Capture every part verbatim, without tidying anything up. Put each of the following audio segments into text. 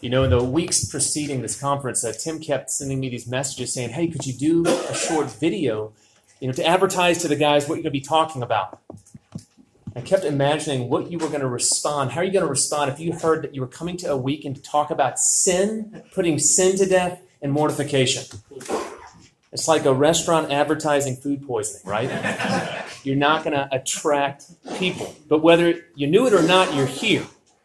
You know, in the weeks preceding this conference, uh, Tim kept sending me these messages saying, hey, could you do a short video, you know, to advertise to the guys what you're going to be talking about? I kept imagining what you were going to respond. How are you going to respond if you heard that you were coming to a weekend to talk about sin, putting sin to death, and mortification? It's like a restaurant advertising food poisoning, right? You're not going to attract people. But whether you knew it or not, you're here.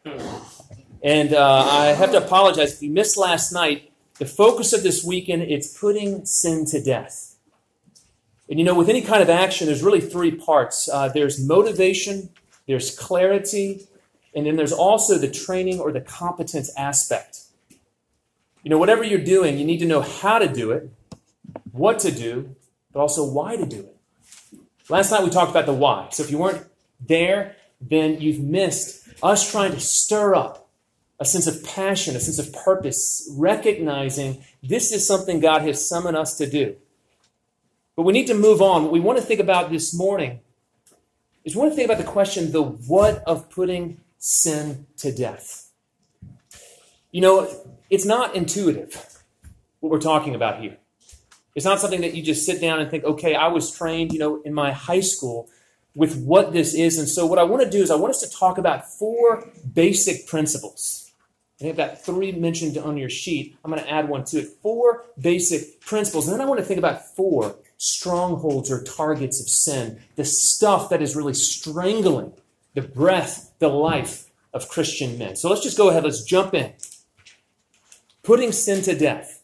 And uh, I have to apologize if you missed last night. The focus of this weekend, it's putting sin to death. And you know, with any kind of action, there's really three parts. Uh, there's motivation, there's clarity, and then there's also the training or the competence aspect. You know, whatever you're doing, you need to know how to do it, what to do, but also why to do it. Last night we talked about the why. So if you weren't there, then you've missed us trying to stir up a sense of passion, a sense of purpose, recognizing this is something God has summoned us to do. But we need to move on. What we want to think about this morning is we want to think about the question, the what of putting sin to death. You know, it's not intuitive, what we're talking about here. It's not something that you just sit down and think, okay, I was trained, you know, in my high school with what this is. And so what I want to do is I want us to talk about four basic principles. I have got three mentioned on your sheet. I'm going to add one to it. Four basic principles. And then I want to think about four strongholds or targets of sin, the stuff that is really strangling the breath, the life of Christian men. So let's just go ahead. Let's jump in. Putting sin to death.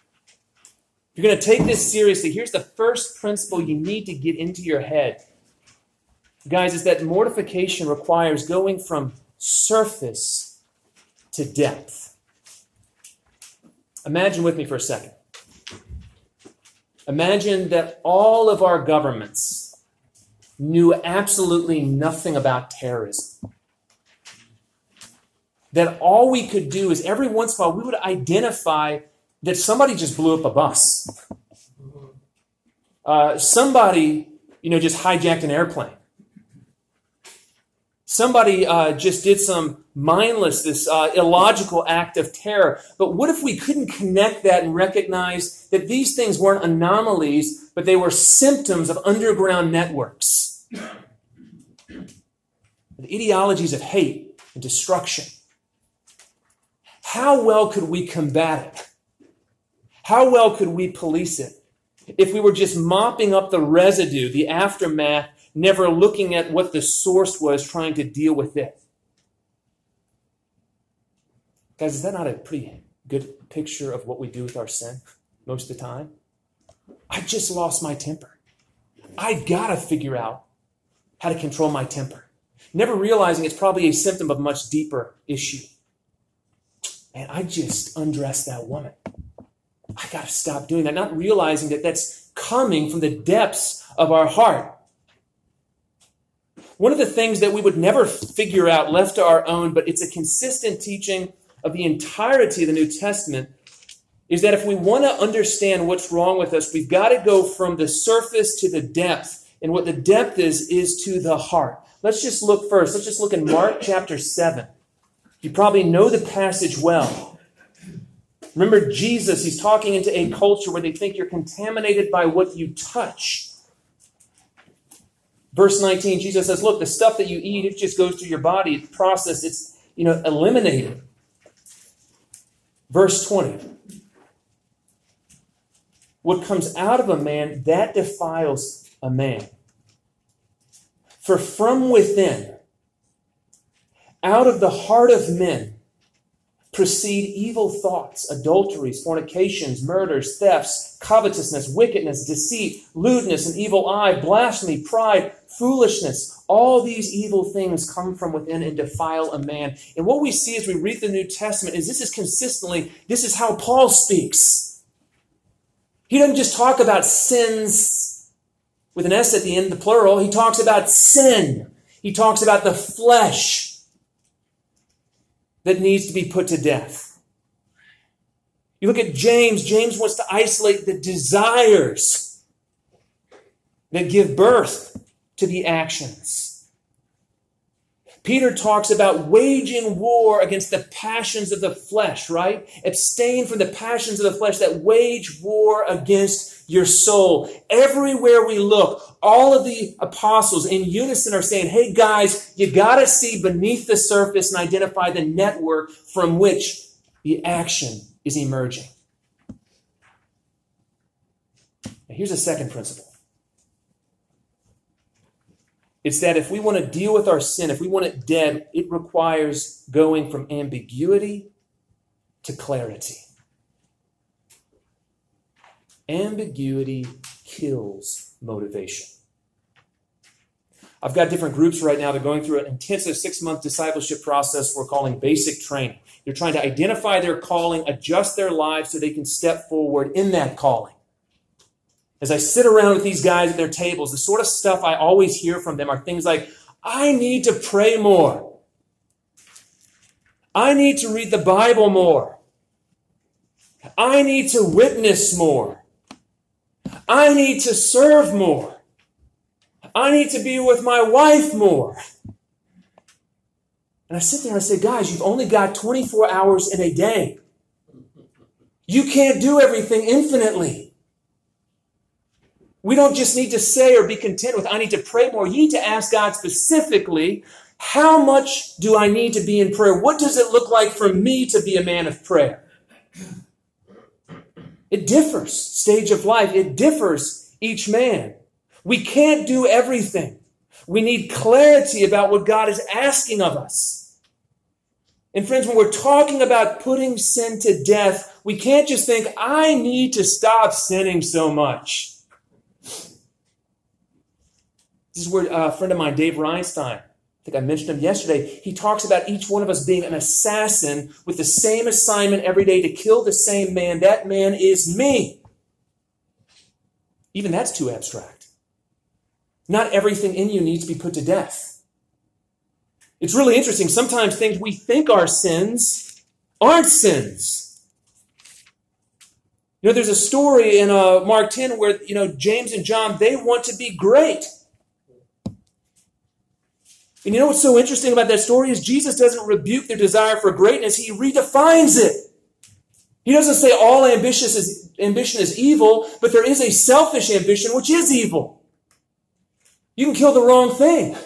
If you're going to take this seriously, here's the first principle you need to get into your head. Guys, is that mortification requires going from surface to depth. Imagine with me for a second. Imagine that all of our governments knew absolutely nothing about terrorism. That all we could do is every once in a while we would identify that somebody just blew up a bus. Uh, somebody, you know, just hijacked an airplane. Somebody uh, just did some mindless, this uh, illogical act of terror. But what if we couldn't connect that and recognize that these things weren't anomalies, but they were symptoms of underground networks? The ideologies of hate and destruction. How well could we combat it? How well could we police it if we were just mopping up the residue, the aftermath, never looking at what the source was trying to deal with it? Guys, is that not a pretty good picture of what we do with our sin most of the time? I just lost my temper. I got to figure out how to control my temper. Never realizing it's probably a symptom of a much deeper issue. And I just undressed that woman. I got to stop doing that. Not realizing that that's coming from the depths of our heart. One of the things that we would never figure out left to our own, but it's a consistent teaching of the entirety of the New Testament, is that if we want to understand what's wrong with us, we've got to go from the surface to the depth. And what the depth is, is to the heart. Let's just look first. Let's just look in Mark chapter seven. You probably know the passage well. Remember Jesus, he's talking into a culture where they think you're contaminated by what you touch. Verse nineteen, Jesus says, look, the stuff that you eat, it just goes through your body, it's processed, it's, you know, eliminated. Verse twenty, what comes out of a man, that defiles a man. For from within, out of the heart of men, proceed evil thoughts, adulteries, fornications, murders, thefts, covetousness, wickedness, deceit, lewdness, an evil eye, blasphemy, pride, foolishness. All these evil things come from within and defile a man. And what we see as we read the New Testament is this is consistently, this is how Paul speaks. He doesn't just talk about sins with an S at the end, the plural. He talks about sin. He talks about the flesh that needs to be put to death. You look at James. James wants to isolate the desires that give birth to the actions. Peter talks about waging war against the passions of the flesh, right? Abstain from the passions of the flesh that wage war against your soul. Everywhere we look, all of the apostles in unison are saying, hey guys, you got to see beneath the surface and identify the network from which the action is emerging. Now, here's a second principle. It's that if we want to deal with our sin, if we want it dead, it requires going from ambiguity to clarity. Ambiguity kills motivation. I've got different groups right now that are going through an intensive six-month discipleship process we're calling basic training. They're trying to identify their calling, adjust their lives so they can step forward in that calling. As I sit around with these guys at their tables, the sort of stuff I always hear from them are things like, I need to pray more. I need to read the Bible more. I need to witness more. I need to serve more. I need to be with my wife more. And I sit there and I say, guys, you've only got twenty-four hours in a day. You can't do everything infinitely. We don't just need to say or be content with, I need to pray more. You need to ask God specifically, how much do I need to be in prayer? What does it look like for me to be a man of prayer? It differs, stage of life. It differs each man. We can't do everything. We need clarity about what God is asking of us. And friends, when we're talking about putting sin to death, we can't just think, I need to stop sinning so much. This is where a friend of mine, Dave Reinstein, I think I mentioned him yesterday, he talks about each one of us being an assassin with the same assignment every day to kill the same man. That man is me. Even that's too abstract. Not everything in you needs to be put to death. It's really interesting. Sometimes things we think are sins aren't sins. You know, there's a story in uh, Mark ten where, you know, James and John, they want to be great. And you know what's so interesting about that story is Jesus doesn't rebuke their desire for greatness. He redefines it. He doesn't say all ambitious is, ambition is evil, but there is a selfish ambition which is evil. You can kill the wrong thing.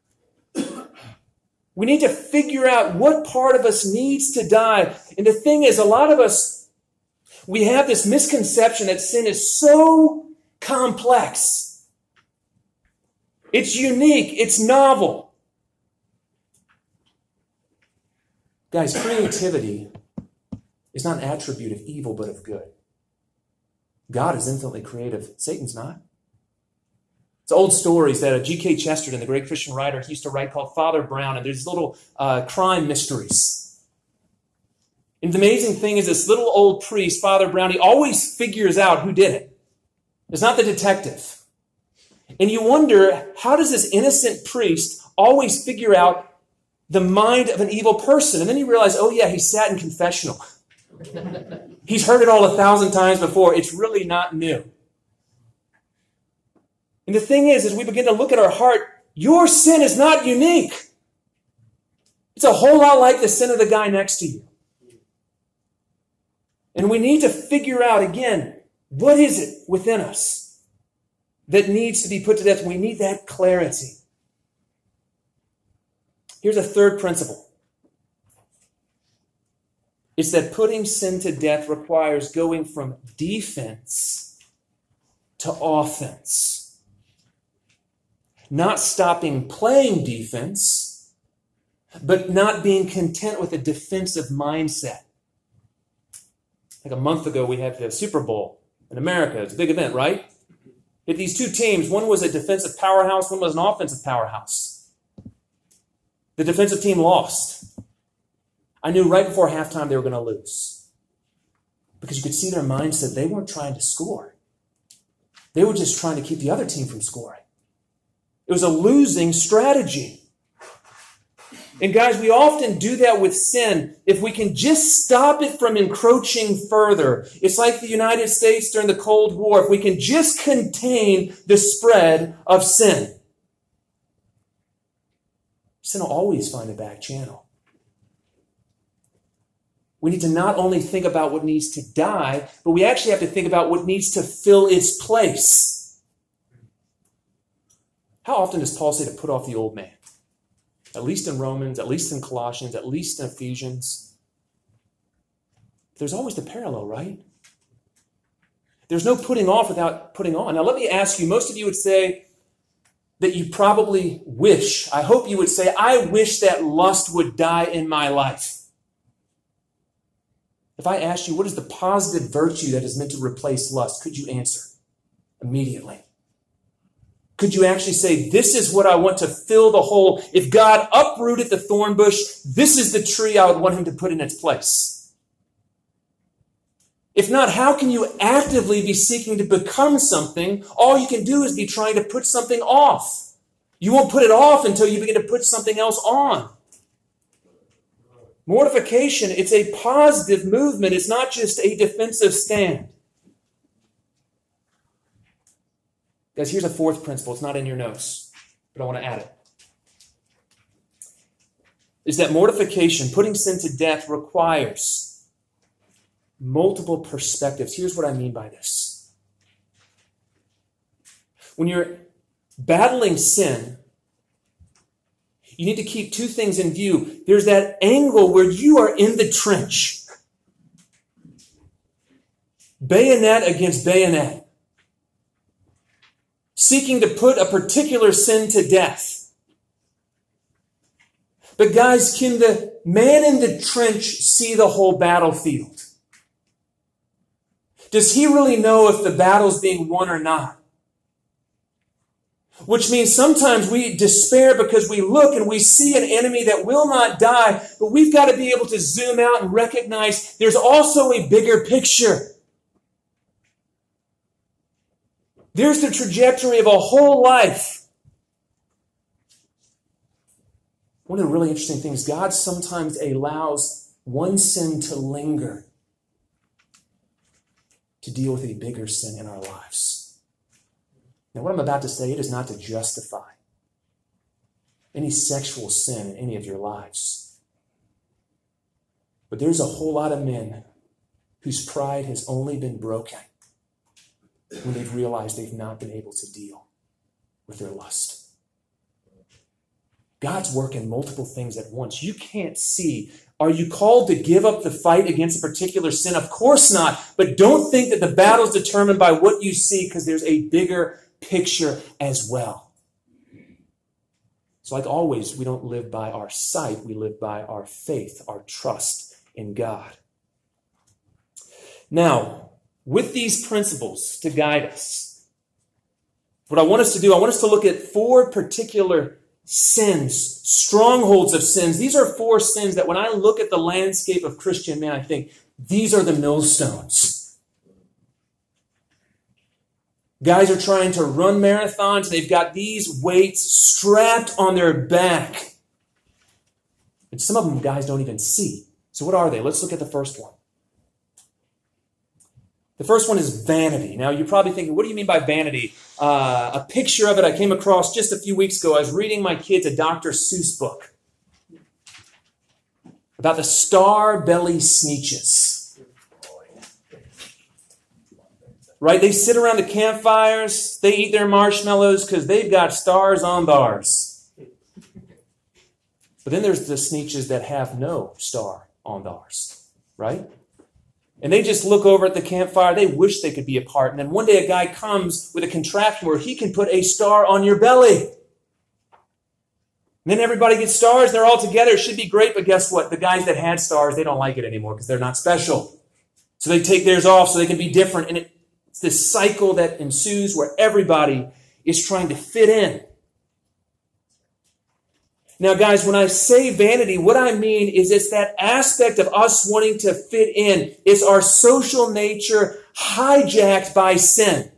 We need to figure out what part of us needs to die. And the thing is, a lot of us, we have this misconception that sin is so complex. It's unique. It's novel. Guys, creativity is not an attribute of evil, but of good. God is infinitely creative. Satan's not. It's old stories that G K Chesterton, the great Christian writer, he used to write called Father Brown, and there's little uh, crime mysteries. And the amazing thing is this little old priest, Father Brown, he always figures out who did it. It's not the detective. And you wonder, how does this innocent priest always figure out the mind of an evil person? And then you realize, oh yeah, he sat in confessional. He's heard it all a thousand times before. It's really not new. And the thing is, as we begin to look at our heart, your sin is not unique. It's a whole lot like the sin of the guy next to you. And we need to figure out, again, what is it within us that needs to be put to death? We need that clarity. Here's a third principle. It's that putting sin to death requires going from defense to offense. Not stopping playing defense, but not being content with a defensive mindset. Like a month ago, we had the Super Bowl in America. It's a big event, right? We had these two teams. One was a defensive powerhouse. One was an offensive powerhouse. The defensive team lost. I knew right before halftime they were going to lose. Because you could see their mindset. They weren't trying to score. They were just trying to keep the other team from scoring. It was a losing strategy. And guys, we often do that with sin. If we can just stop it from encroaching further, it's like the United States during the Cold War. If we can just contain the spread of sin. sin will always find a back channel. We need to not only think about what needs to die, but we actually have to think about what needs to fill its place. How often does Paul say to put off the old man? At least in Romans, at least in Colossians, at least in Ephesians. There's always the parallel, right? There's no putting off without putting on. Now let me ask you, most of you would say that you probably wish, I hope you would say, I wish that lust would die in my life. If I asked you, what is the positive virtue that is meant to replace lust, could you answer immediately? Could you actually say, this is what I want to fill the hole? If God uprooted the thorn bush, this is the tree I would want him to put in its place. If not, how can you actively be seeking to become something? All you can do is be trying to put something off. You won't put it off until you begin to put something else on. Mortification, it's a positive movement. It's not just a defensive stand. Guys, here's a fourth principle. It's not in your notes, but I want to add it. Is that mortification, putting sin to death, requires multiple perspectives. Here's what I mean by this. When you're battling sin, you need to keep two things in view. There's that angle where you are in the trench. Bayonet against bayonet. Seeking to put a particular sin to death. But guys, can the man in the trench see the whole battlefield? Does he really know if the battle's being won or not? Which means sometimes we despair because we look and we see an enemy that will not die, but we've got to be able to zoom out and recognize there's also a bigger picture. There's the trajectory of a whole life. One of the really interesting things, God sometimes allows one sin to linger to deal with a bigger sin in our lives. Now, what I'm about to say, it is not to justify any sexual sin in any of your lives. But there's a whole lot of men whose pride has only been broken when they've realized they've not been able to deal with their lust. God's working multiple things at once. You can't see. Are you called to give up the fight against a particular sin? Of course not. But don't think that the battle's determined by what you see, because there's a bigger picture as well. So like always, we don't live by our sight. We live by our faith, our trust in God. Now, with these principles to guide us, what I want us to do, I want us to look at four particular sins, strongholds of sins. These are four sins that when I look at the landscape of Christian man, I think these are the millstones. Guys are trying to run marathons. They've got these weights strapped on their back. And some of them guys don't even see. So what are they? Let's look at the first one. The first one is vanity. Now, you're probably thinking, what do you mean by vanity? Uh, a picture of it I came across just a few weeks ago. I was reading my kids a Doctor Seuss book about the star-belly sneetches. Right? They sit around the campfires. They eat their marshmallows because they've got stars on theirs. But then there's the sneetches that have no star on theirs. Right? And they just look over at the campfire. They wish they could be apart. And then one day a guy comes with a contraption where he can put a star on your belly. And then everybody gets stars. They're all together. It should be great. But guess what? The guys that had stars, they don't like it anymore because they're not special. So they take theirs off so they can be different. And it It's this cycle that ensues where everybody is trying to fit in. Now, guys, when I say vanity, what I mean is it's that aspect of us wanting to fit in. It's our social nature hijacked by sin.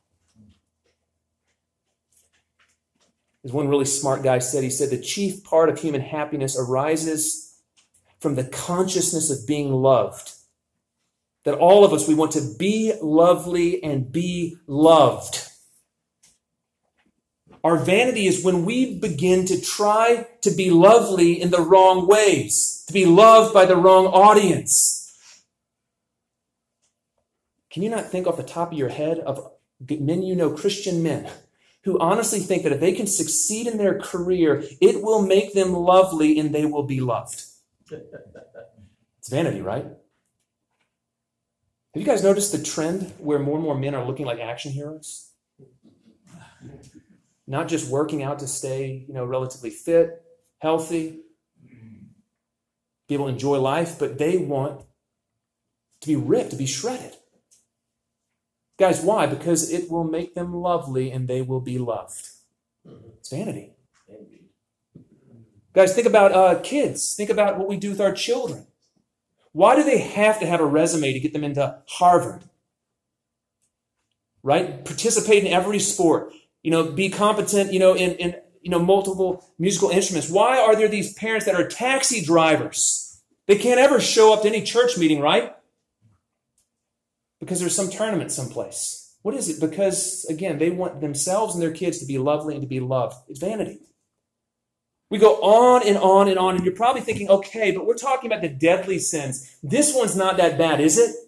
As one really smart guy said, he said, the chief part of human happiness arises from the consciousness of being loved. That all of us, we want to be lovely and be loved. Our vanity is when we begin to try to be lovely in the wrong ways, to be loved by the wrong audience. Can you not think off the top of your head of men you know, Christian men, who honestly think that if they can succeed in their career, it will make them lovely and they will be loved? It's vanity, right? Have you guys noticed the trend where more and more men are looking like action heroes? Not just working out to stay, you know, relatively fit, healthy, be able to enjoy life, but they want to be ripped, to be shredded. Guys, why? Because it will make them lovely and they will be loved. It's vanity. Guys, think about uh, kids. Think about what we do with our children. Why do they have to have a resume to get them into Harvard? Right? Participate in every sport. You know, be competent, you know, in, in you know, multiple musical instruments. Why are there these parents that are taxi drivers? They can't ever show up to any church meeting, right? Because there's some tournament someplace. What is it? Because, again, they want themselves and their kids to be lovely and to be loved. It's vanity. We go on and on and on, and you're probably thinking, okay, but we're talking about the deadly sins. This one's not that bad, is it?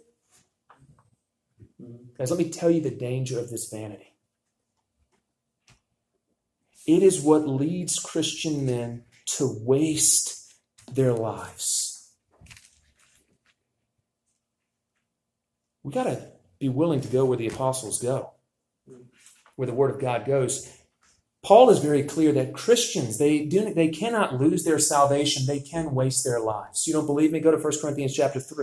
Guys, let me tell you the danger of this vanity. It is what leads Christian men to waste their lives. We got to be willing to go where the apostles go, where the word of God goes. Paul is very clear that Christians, they do they cannot lose their salvation. They can waste their lives. You don't believe me? Go to First Corinthians chapter three.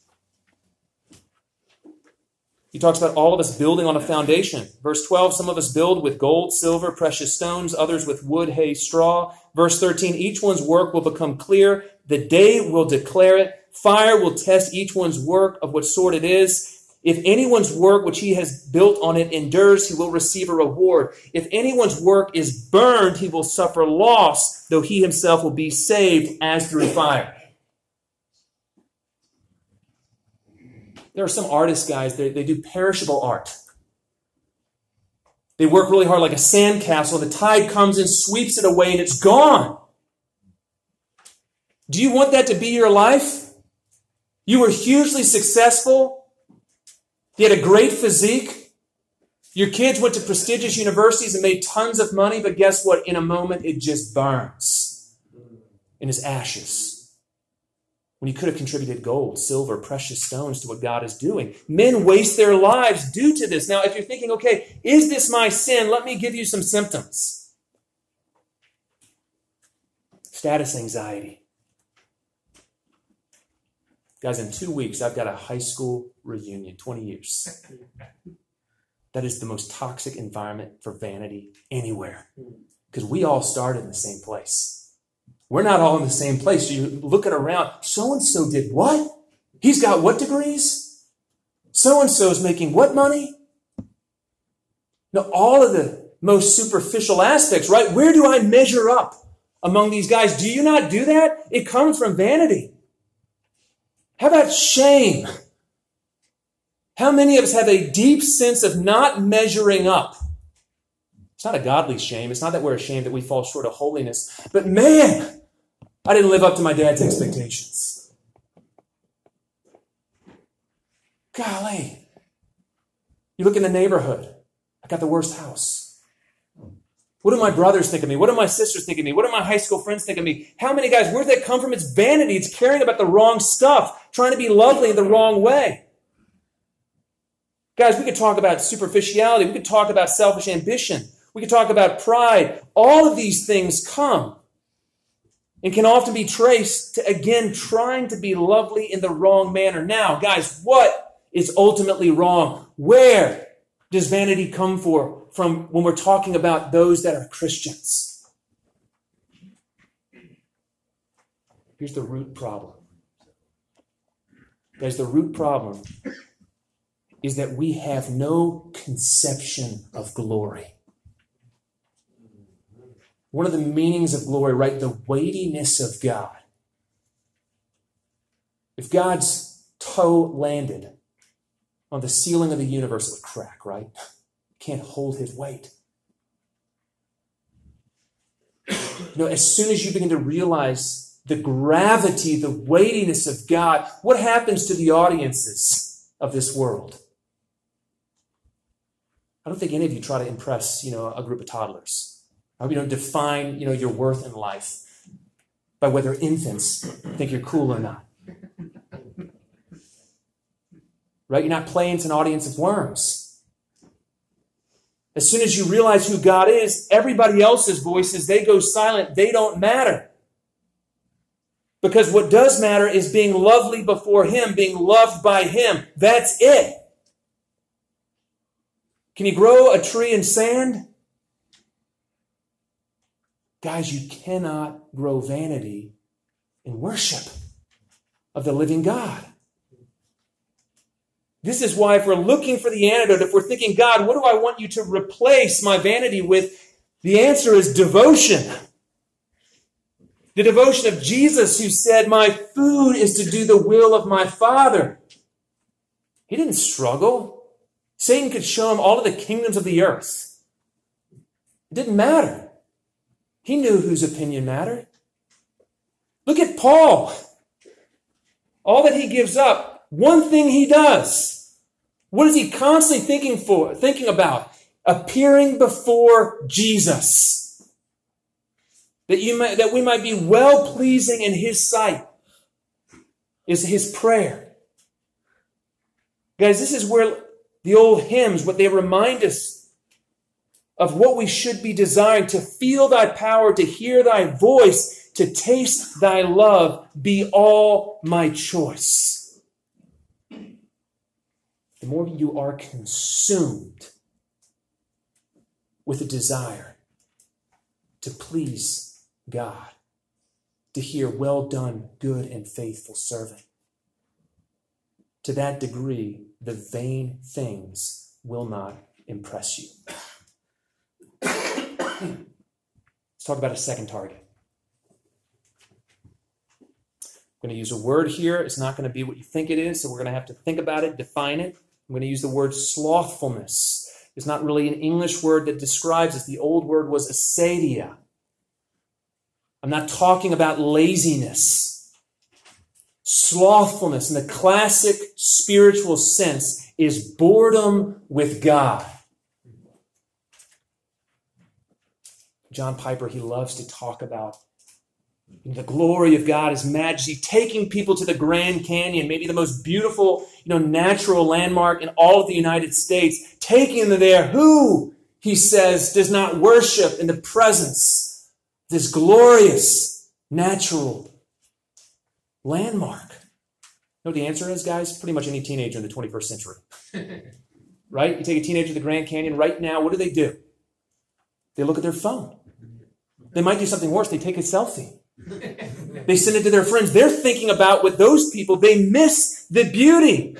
He talks about all of us building on a foundation. Verse twelve, some of us build with gold, silver, precious stones, others with wood, hay, straw. Verse thirteen, each one's work will become clear. The day will declare it. Fire will test each one's work of what sort it is. If anyone's work which he has built on it endures, he will receive a reward. If anyone's work is burned, he will suffer loss, though he himself will be saved as through fire. There are some artists, guys, they, they do perishable art. They work really hard like a sandcastle. The tide comes and sweeps it away and it's gone. Do you want that to be your life? You were hugely successful. You had a great physique. Your kids went to prestigious universities and made tons of money, but guess what? In a moment, it just burns and is ashes. When you could have contributed gold, silver, precious stones to what God is doing. Men waste their lives due to this. Now, if you're thinking, okay, is this my sin? Let me give you some symptoms. Status anxiety. Guys, in two weeks, I've got a high school reunion, twenty years. That is the most toxic environment for vanity anywhere. Because we all started in the same place. We're not all in the same place. You look at around, so-and-so did what? He's got what degrees? So-and-so is making what money? Now, all of the most superficial aspects, right? Where do I measure up among these guys? Do you not do that? It comes from vanity. How about shame? How many of us have a deep sense of not measuring up? It's not a godly shame. It's not that we're ashamed that we fall short of holiness. But man, I didn't live up to my dad's expectations. Golly. You look in the neighborhood. I got the worst house. What do my brothers think of me? What do my sisters think of me? What do my high school friends think of me? How many guys, where does that come from? It's vanity. It's caring about the wrong stuff, trying to be lovely in the wrong way. Guys, we could talk about superficiality. We could talk about selfish ambition. We could talk about pride. All of these things come and can often be traced to, again, trying to be lovely in the wrong manner. Now, guys, what is ultimately wrong? Where does vanity come for, from when we're talking about those that are Christians? Here's the root problem. Guys, the root problem is that we have no conception of glory. One of the meanings of glory, right? The weightiness of God. If God's toe landed on the ceiling of the universe, it would crack, right? Can't hold his weight. You know, as soon as you begin to realize the gravity, the weightiness of God, what happens to the audiences of this world? I don't think any of you try to impress, you know, a group of toddlers. I hope you don't define, you know, your worth in life by whether infants think you're cool or not. Right? You're not playing to an audience of worms. As soon as you realize who God is, everybody else's voices, they go silent. They don't matter. Because what does matter is being lovely before Him, being loved by Him. That's it. Can you grow a tree in sand? Guys, you cannot grow vanity in worship of the living God. This is why if we're looking for the antidote, if we're thinking, God, what do I want you to replace my vanity with? The answer is devotion. The devotion of Jesus, who said, my food is to do the will of my Father. He didn't struggle. Satan could show him all of the kingdoms of the earth. It didn't matter. He knew whose opinion mattered. Look at Paul. All that he gives up, one thing he does. What is he constantly thinking for, thinking about? Appearing before Jesus. That you might, that we might be well-pleasing in His sight is his prayer. Guys, this is where the old hymns, what they remind us of what we should be desiring, to feel thy power, to hear thy voice, to taste thy love, be all my choice. The more you are consumed with a desire to please God, to hear, well done, good and faithful servant, to that degree, the vain things will not impress you. Let's talk about a second target. I'm going to use a word here. It's not going to be what you think it is, so we're going to have to think about it, define it. I'm going to use the word slothfulness. It's not really an English word that describes it. The old word was acedia. I'm not talking about laziness. Slothfulness, in the classic spiritual sense, is boredom with God. John Piper, he loves to talk about the glory of God, His majesty, taking people to the Grand Canyon, maybe the most beautiful, you know, natural landmark in all of the United States, taking them there. Who, he says, does not worship in the presence of this glorious natural landmark? You know what the answer is, guys? Pretty much any teenager in the twenty-first century. Right? You take a teenager to the Grand Canyon right now, what do they do? They look at their phone. They might do something worse. They take a selfie. They send it to their friends. They're thinking about with those people. They miss the beauty.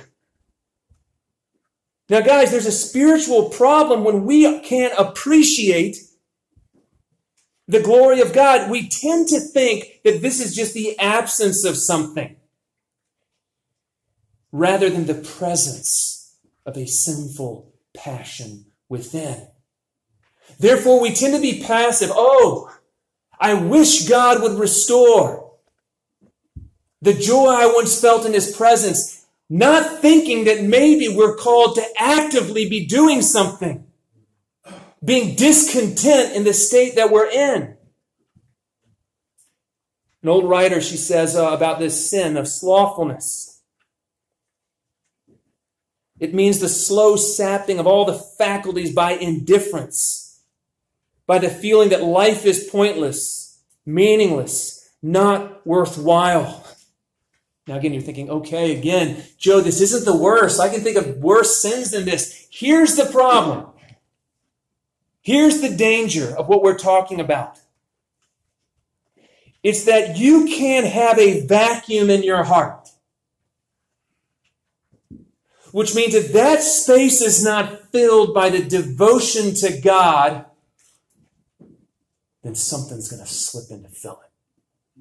Now, guys, there's a spiritual problem when we can't appreciate the glory of God. We tend to think that this is just the absence of something, rather than the presence of a sinful passion within. Therefore, we tend to be passive. Oh, I wish God would restore the joy I once felt in His presence, not thinking that maybe we're called to actively be doing something, being discontent in the state that we're in. An old writer, she says uh, about this sin of slothfulness. It means the slow sapping of all the faculties by indifference, by the feeling that life is pointless, meaningless, not worthwhile. Now again, you're thinking, okay, again, Joe, this isn't the worst. I can think of worse sins than this. Here's the problem. Here's the danger of what we're talking about. It's that you can't have a vacuum in your heart. Which means if that space is not filled by the devotion to God, then something's going to slip in to fill it.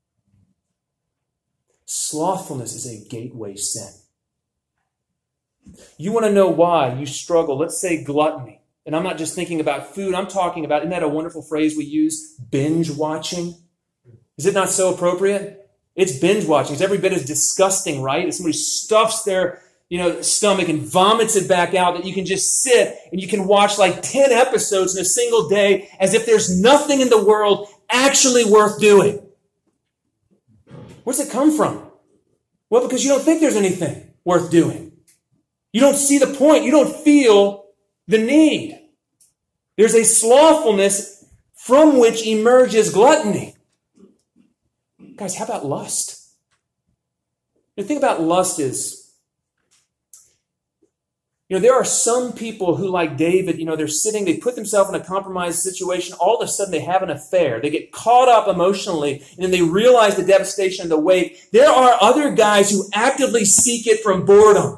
Slothfulness is a gateway sin. You want to know why you struggle, let's say gluttony. And I'm not just thinking about food. I'm talking about, isn't that a wonderful phrase we use? Binge watching. Is it not so appropriate? It's binge watching. It's every bit as disgusting, right? If somebody stuffs their you know, stomach and vomits it back out, that you can just sit and you can watch like ten episodes in a single day as if there's nothing in the world actually worth doing. Where's it come from? Well, because you don't think there's anything worth doing. You don't see the point. You don't feel the need. There's a slothfulness from which emerges gluttony. Guys, how about lust? The thing about lust is, you know, there are some people who, like David, you know, they're sitting, they put themselves in a compromised situation. All of a sudden, they have an affair. They get caught up emotionally, and then they realize the devastation of the wake. There are other guys who actively seek it from boredom.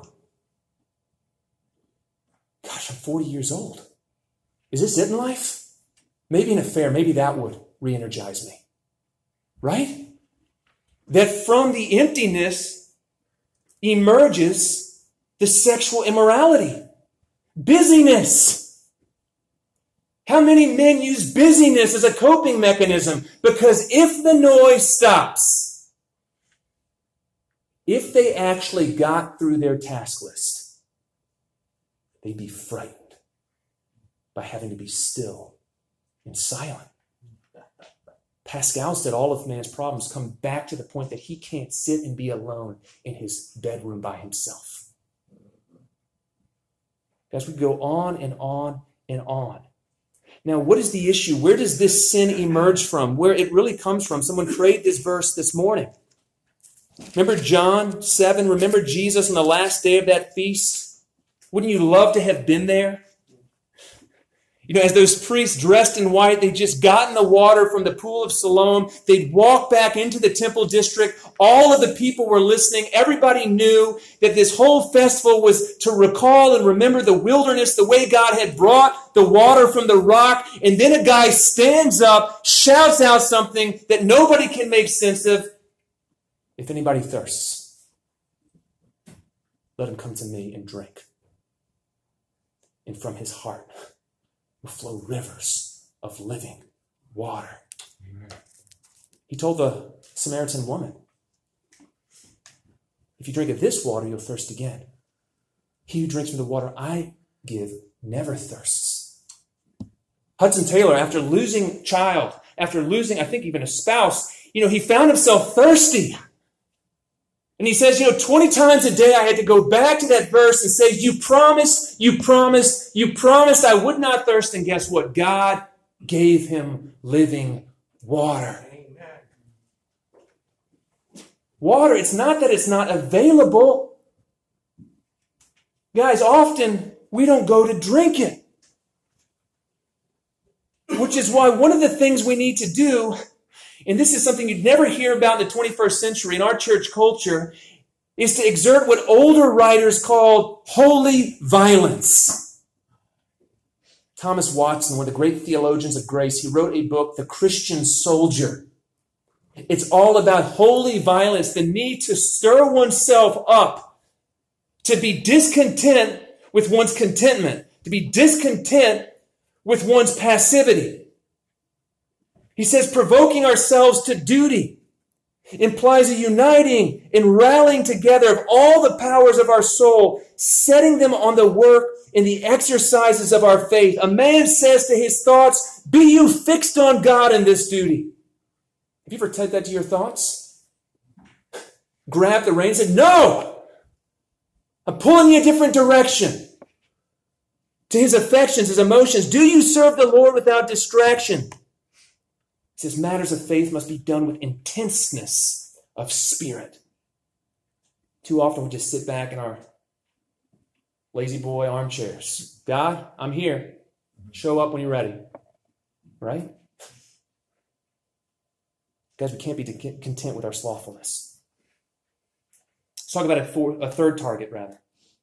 Gosh, I'm forty years old. Is this it in life? Maybe an affair, maybe that would re-energize me. Right? That from the emptiness emerges the sexual immorality. Busyness. How many men use busyness as a coping mechanism? Because if the noise stops, if they actually got through their task list, they'd be frightened by having to be still and silent. Pascal said all of man's problems come back to the point that he can't sit and be alone in his bedroom by himself. Guys, we go on and on and on. Now, what is the issue? Where does this sin emerge from? Where it really comes from? Someone prayed this verse this morning. Remember John seven? Remember Jesus on the last day of that feast? Wouldn't you love to have been there? You know, as those priests dressed in white, they'd just gotten the water from the pool of Siloam. They'd walk back into the temple district. All of the people were listening. Everybody knew that this whole festival was to recall and remember the wilderness, the way God had brought the water from the rock. And then a guy stands up, shouts out something that nobody can make sense of. If anybody thirsts, let him come to me and drink. And from his heart will flow rivers of living water. Amen. He told the Samaritan woman, if you drink of this water, you'll thirst again. He who drinks from the water I give never thirsts. Hudson Taylor, after losing child, after losing, I think, even a spouse, you know, he found himself thirsty. And he says, you know, twenty times a day I had to go back to that verse and say, you promised, you promised, you promised I would not thirst. And guess what? God gave him living water. Amen. Water, it's not that it's not available. Guys, often we don't go to drink it. Which is why one of the things we need to do, and this is something you'd never hear about in the twenty-first century in our church culture, is to exert what older writers called holy violence. Thomas Watson, one of the great theologians of grace, he wrote a book, The Christian Soldier. It's all about holy violence, the need to stir oneself up, to be discontent with one's contentment, to be discontent with one's passivity. He says provoking ourselves to duty implies a uniting and rallying together of all the powers of our soul, setting them on the work in the exercises of our faith. A man says to his thoughts, be you fixed on God in this duty. Have you ever said that to your thoughts? Grab the reins and said, no, I'm pulling you a different direction. To his affections, his emotions, do you serve the Lord without distraction? He says matters of faith must be done with intenseness of spirit. Too often we just sit back in our lazy boy armchairs. God, I'm here. Show up when you're ready. Right? Guys, we can't be content with our slothfulness. Let's talk about a, four, a third target, rather.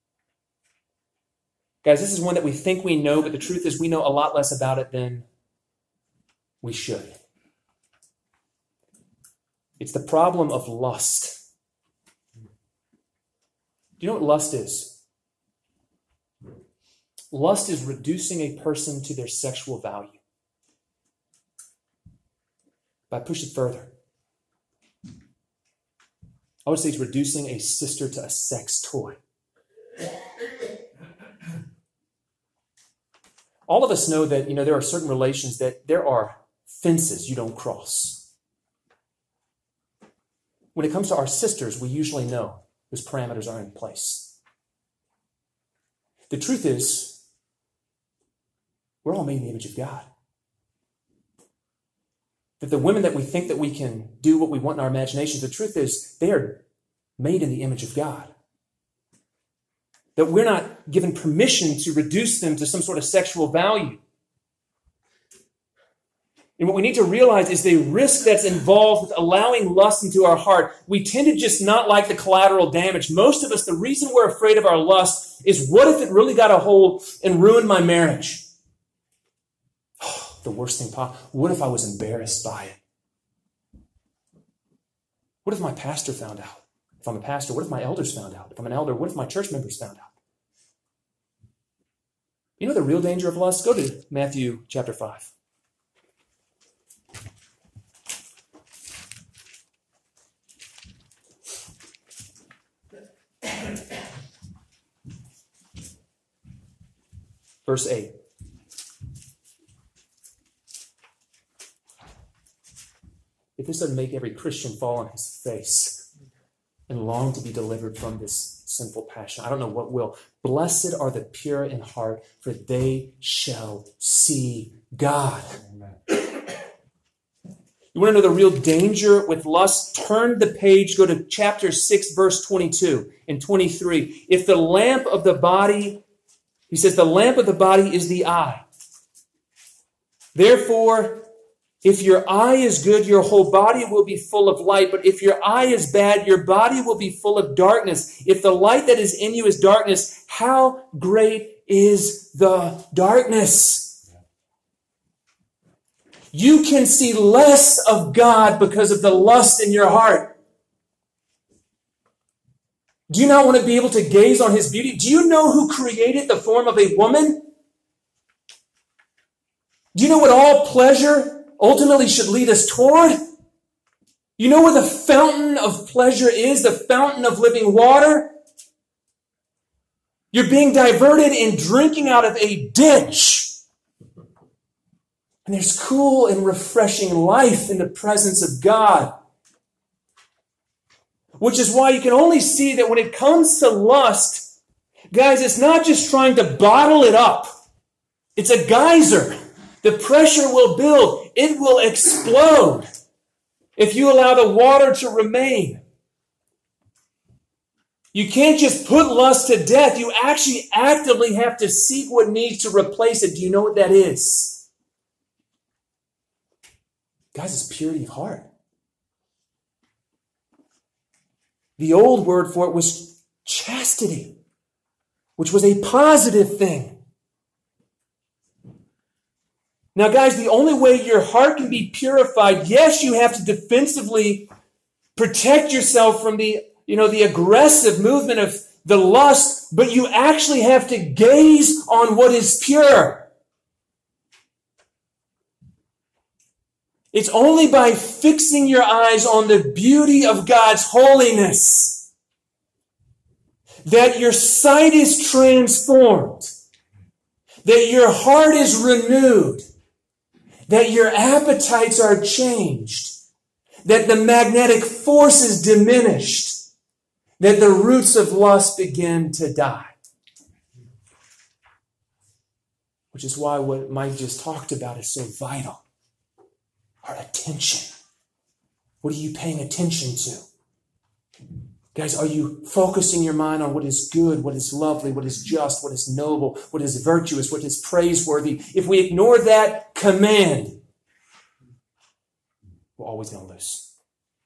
Guys, this is one that we think we know, but the truth is we know a lot less about it than we should. It's the problem of lust. Do you know what lust is? lust is reducing a person to their sexual value. If I push it further, I would say it's reducing a sister to a sex toy. All of us know that, you know, there are certain relations that there are fences you don't cross. When it comes to our sisters, we usually know those parameters are in place. The truth is, we're all made in the image of God. That the women that we think that we can do what we want in our imaginations, the truth is, they are made in the image of God. That we're not given permission to reduce them to some sort of sexual value. And what we need to realize is the risk that's involved with allowing lust into our heart. We tend to just not like the collateral damage. Most of us, the reason we're afraid of our lust is, what if it really got a hold and ruined my marriage? Oh, the worst thing possible. What if I was embarrassed by it? What if my pastor found out? If I'm a pastor, what if my elders found out? If I'm an elder, what if my church members found out? You know the real danger of lust? Go to Matthew chapter five. Verse eight. If this doesn't make every Christian fall on his face and long to be delivered from this sinful passion, I don't know what will. Blessed are the pure in heart, for they shall see God. Amen. You want to know the real danger with lust? Turn the page, go to chapter six, verse twenty-two and twenty-three. If the lamp of the body, he says, the lamp of the body is the eye. Therefore, if your eye is good, your whole body will be full of light. But if your eye is bad, your body will be full of darkness. If the light that is in you is darkness, how great is the darkness? You can see less of God because of the lust in your heart. Do you not want to be able to gaze on his beauty? Do you know who created the form of a woman? Do you know what all pleasure ultimately should lead us toward? You know where the fountain of pleasure is, the fountain of living water? You're being diverted and drinking out of a ditch. And there's cool and refreshing life in the presence of God. Which is why you can only see that when it comes to lust, guys, it's not just trying to bottle it up. It's a geyser. The pressure will build. It will explode if you allow the water to remain. You can't just put lust to death. You actually actively have to seek what needs to replace it. Do you know what that is? Guys, it's purity of heart. The old word for it was chastity, which was a positive thing. Now, guys, the only way your heart can be purified, yes, you have to defensively protect yourself from the, you know, the aggressive movement of the lust, but you actually have to gaze on what is pure. It's only by fixing your eyes on the beauty of God's holiness that your sight is transformed, that your heart is renewed, that your appetites are changed, that the magnetic force is diminished, that the roots of lust begin to die. Which is why what Mike just talked about is so vital. Our attention. What are you paying attention to? Guys, are you focusing your mind on what is good, what is lovely, what is just, what is noble, what is virtuous, what is praiseworthy? If we ignore that command, we're always going to lose.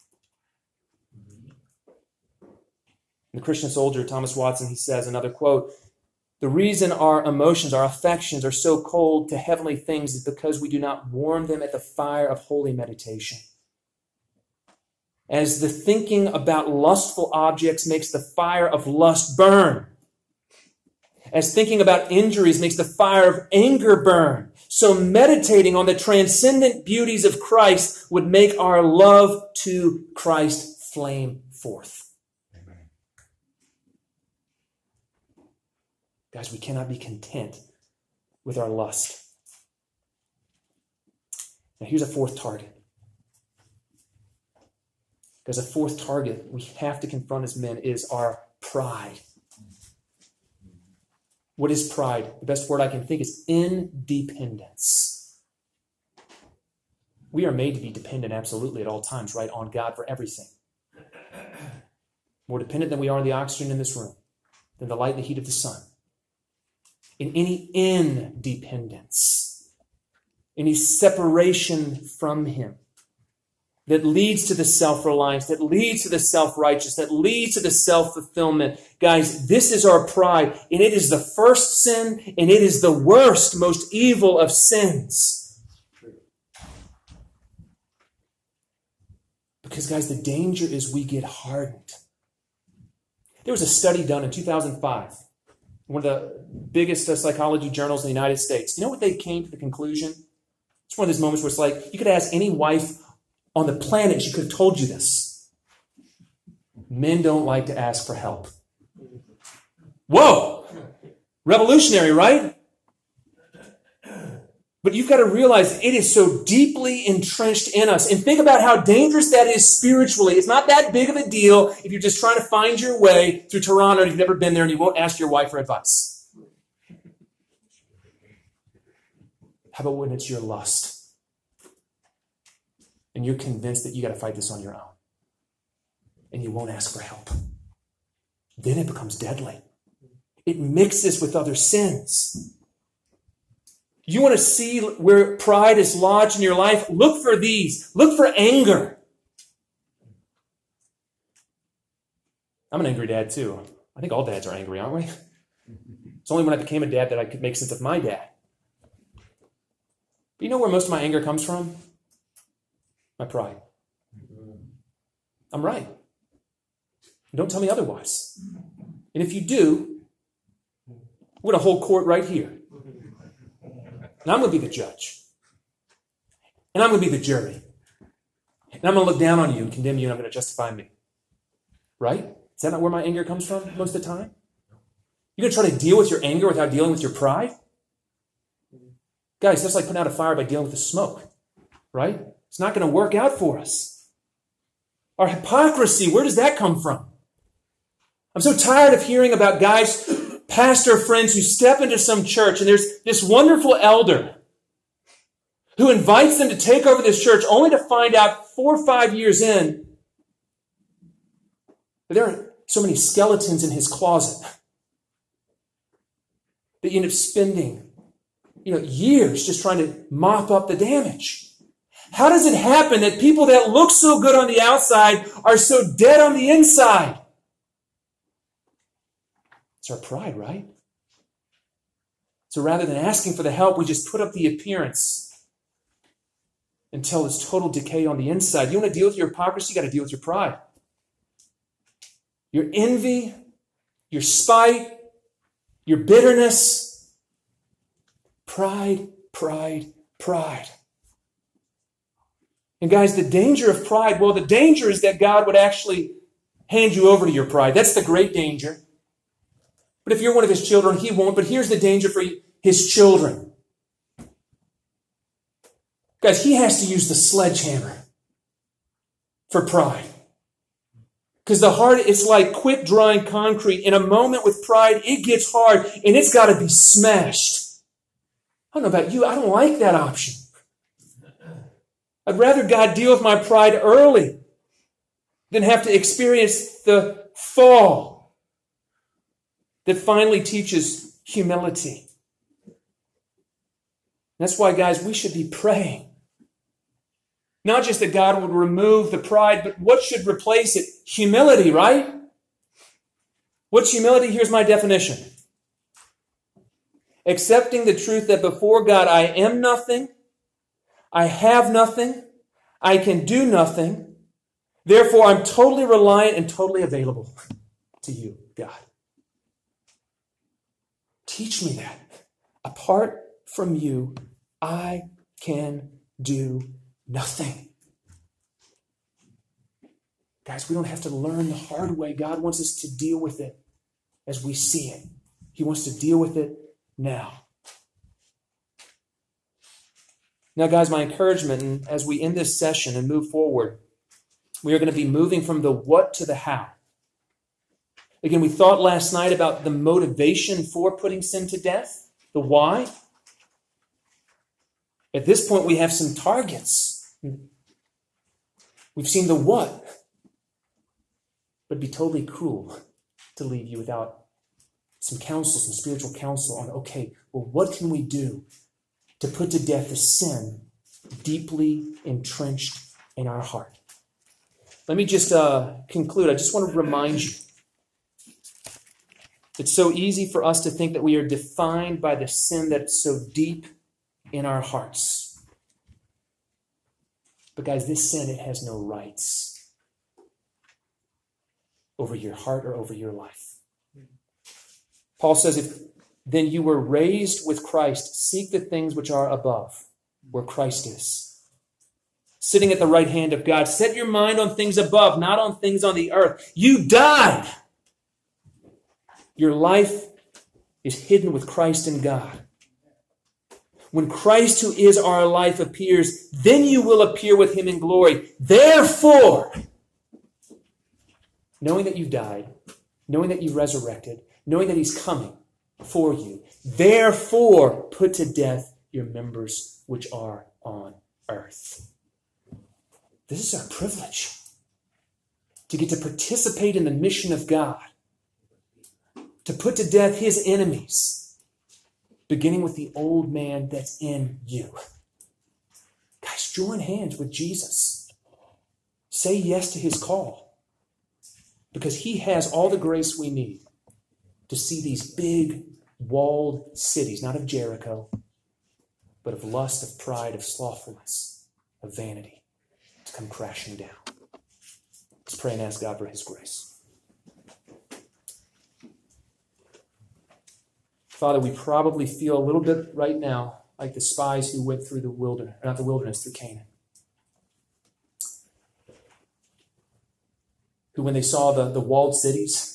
The Christian soldier, Thomas Watson, he says, another quote, the reason our emotions, our affections are so cold to heavenly things is because we do not warm them at the fire of holy meditation. As the thinking about lustful objects makes the fire of lust burn, As thinking about injuries makes the fire of anger burn, so meditating on the transcendent beauties of Christ would make our love to Christ flame forth. Amen. Guys, we cannot be content with our lust. Now here's a fourth target. Because a fourth target we have to confront as men is our pride. What is pride? The best word I can think is independence. We are made to be dependent absolutely at all times, right, on God for everything. More dependent than we are on the oxygen in this room, than the light and the heat of the sun. In any independence, any separation from Him, that leads to the self-reliance, that leads to the self-righteous, that leads to the self-fulfillment. Guys, this is our pride, and it is the first sin, and it is the worst, most evil of sins. Because, guys, the danger is we get hardened. There was a study done in two thousand five, one of the biggest psychology journals in the United States. You know what they came to the conclusion? It's one of those moments where it's like, you could ask any wife on the planet, she could have told you this. Men don't like to ask for help. Whoa! Revolutionary, right? But you've got to realize it is so deeply entrenched in us. And think about how dangerous that is spiritually. It's not that big of a deal if you're just trying to find your way through Toronto and you've never been there and you won't ask your wife for advice. How about when it's your lust? And you're convinced that you got to fight this on your own. And you won't ask for help. Then it becomes deadly. It mixes with other sins. You want to see where pride is lodged in your life? Look for these. Look for anger. I'm an angry dad too. I think all dads are angry, aren't we? It's only when I became a dad that I could make sense of my dad. But you know where most of my anger comes from? My pride. I'm right. Don't tell me otherwise. And if you do, we're going to hold court right here. And I'm going to be the judge. And I'm going to be the jury. And I'm going to look down on you and condemn you, and I'm going to justify me. Right? Is that not where my anger comes from most of the time? You're going to try to deal with your anger without dealing with your pride? Guys, that's like putting out a fire by dealing with the smoke. Right? It's not going to work out for us. Our hypocrisy, where does that come from? I'm so tired of hearing about guys, pastor friends who step into some church and there's this wonderful elder who invites them to take over this church only to find out four or five years in that there are so many skeletons in his closet that you end up spending, you know, years just trying to mop up the damage. How does it happen that people that look so good on the outside are so dead on the inside? It's our pride, right? So rather than asking for the help, we just put up the appearance until there's total decay on the inside. You want to deal with your hypocrisy, you got to deal with your pride. Your envy, your spite, your bitterness. Pride, pride, pride. And guys, the danger of pride, well, the danger is that God would actually hand you over to your pride. That's the great danger. But if you're one of His children, He won't. But here's the danger for His children. Guys, He has to use the sledgehammer for pride. Because the heart is like quick drying concrete. In a moment with pride, it gets hard and it's got to be smashed. I don't know about you. I don't like that option. I'd rather God deal with my pride early than have to experience the fall that finally teaches humility. That's why, guys, we should be praying. Not just that God would remove the pride, but what should replace it? Humility, right? What's humility? Here's my definition. Accepting the truth that before God I am nothing, I have nothing, I can do nothing, therefore I'm totally reliant and totally available to you, God. Teach me that. Apart from you, I can do nothing. Guys, we don't have to learn the hard way. God wants us to deal with it as we see it. He wants to deal with it now. Now, guys, my encouragement, and as we end this session and move forward, we are going to be moving from the what to the how. Again, we thought last night about the motivation for putting sin to death, the why. At this point, we have some targets. We've seen the what. But it'd be totally cruel to leave you without some counsel, some spiritual counsel on, okay, well, what can we do to put to death the sin deeply entrenched in our heart? Let me just uh, conclude. I just want to remind you, it's so easy for us to think that we are defined by the sin that's so deep in our hearts. But guys, this sin, it has no rights over your heart or over your life. Paul says, if then you were raised with Christ, seek the things which are above, where Christ is, sitting at the right hand of God. Set your mind on things above, not on things on the earth. You died. Your life is hidden with Christ in God. When Christ, who is our life, appears, then you will appear with him in glory. Therefore, knowing that you died, knowing that you resurrected, knowing that he's coming for you, therefore put to death your members which are on earth. This is our privilege, to get to participate in the mission of God, to put to death his enemies, beginning with the old man that's in you. Guys, join hands with Jesus. Say yes to his call, because he has all the grace we need to see these big walled cities, not of Jericho, but of lust, of pride, of slothfulness, of vanity, to come crashing down. Let's pray and ask God for his grace. Father, we probably feel a little bit right now like the spies who went through the wilderness, or not the wilderness, through Canaan. Who, when they saw the, the walled cities,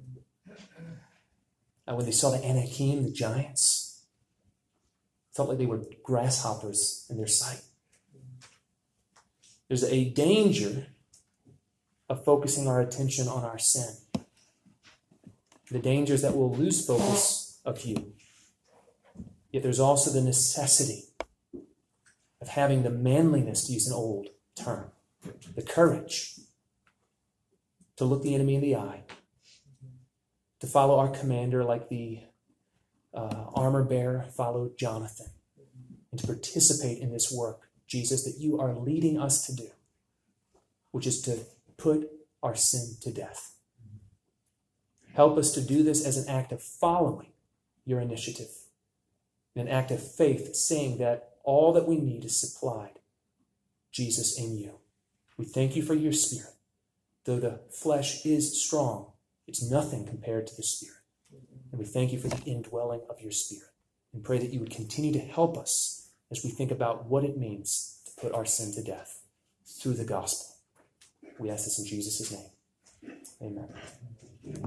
and when they saw the Anakim, the giants, felt like they were grasshoppers in their sight. There's a danger of focusing our attention on our sin. The danger is that we'll lose focus of you. Yet there's also the necessity of having the manliness, to use an old term, the courage to look the enemy in the eye, to follow our commander like the uh, armor bearer followed Jonathan, and to participate in this work, Jesus, that you are leading us to do, which is to put our sin to death. Help us to do this as an act of following your initiative, an act of faith, saying that all that we need is supplied, Jesus, in you. We thank you for your Spirit. Though the flesh is strong, it's nothing compared to the Spirit. And we thank you for the indwelling of your Spirit, and pray that you would continue to help us as we think about what it means to put our sin to death through the gospel. We ask this in Jesus' name. Amen.